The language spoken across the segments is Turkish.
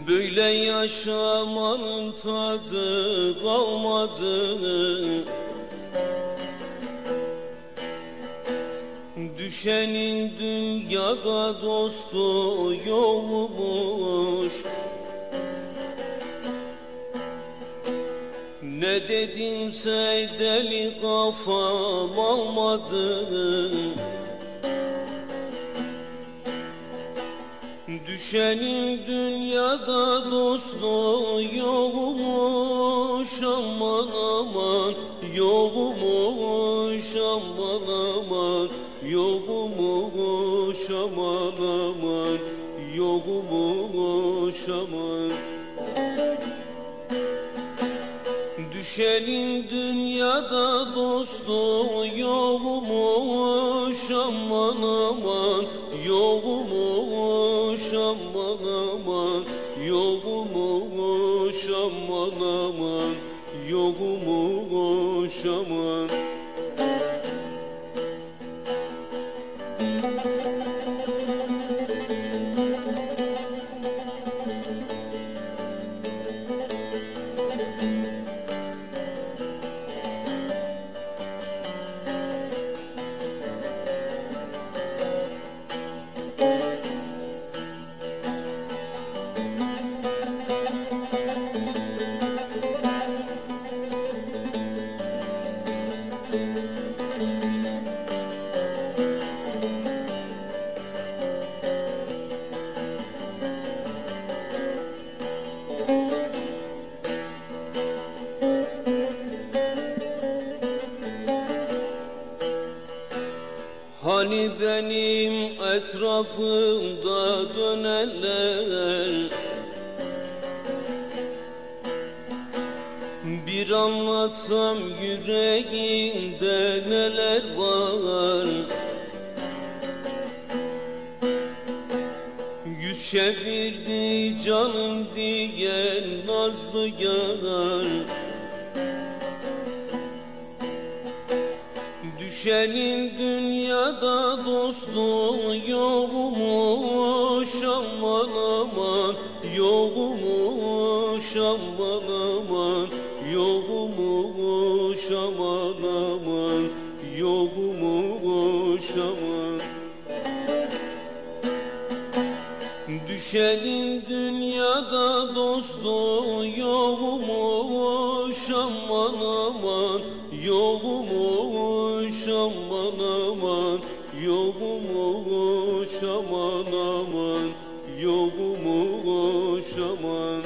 Böyle yaşamanın tadı kalmadı. Düşenin dünyada dostu yokmuş. Ne dedimse deli kafam almadı. Düşenin dünyada dostu yokmuş, aman aman yokmuş, aman aman yokmuş, aman aman yokmuş, aman. Düşenin dünyada dostu yokmuş, aman aman yokmuş, aman aman yokmuş, aman aman yokmuş, aman. Hani benim etrafımda dönenler, bir anlatsam yüreğinde neler var. Yüz çevirdi canım diyen nazlı yar. Düşenin dünyada dostu yokmuş, aman aman yokmuş, aman aman yokmuş, aman aman yokmuş, aman. Düşenin dünyada dostu yokmuş, aman aman yokmuş, aman aman yokmuş, aman aman yokmuş, aman.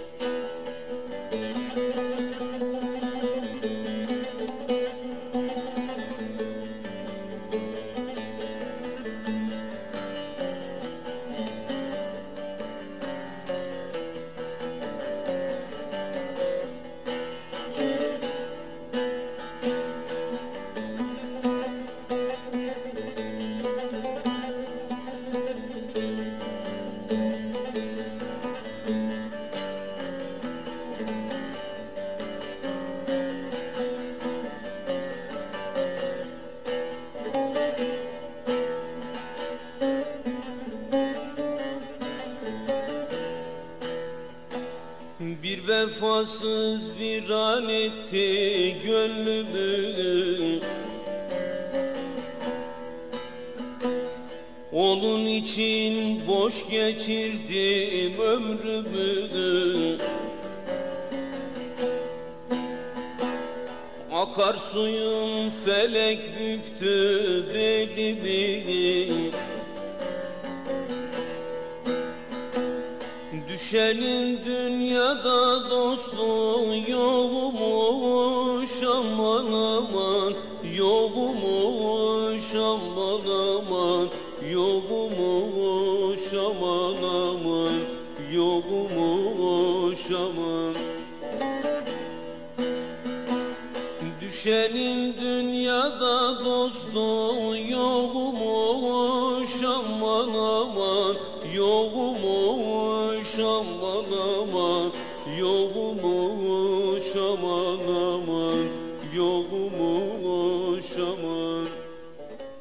Bir vefasız viran etti gönlümü, onun için boş geçirdim ömrümü. Akarsuyum felek büktü belimi. Düşenin dünyada dostu yokmuş, aman aman yokmuş, aman aman yokmuş, aman aman yokmuş, aman. Düşenin dünyada dostu yokmuş, aman aman yokmuş, aman aman yokmuş.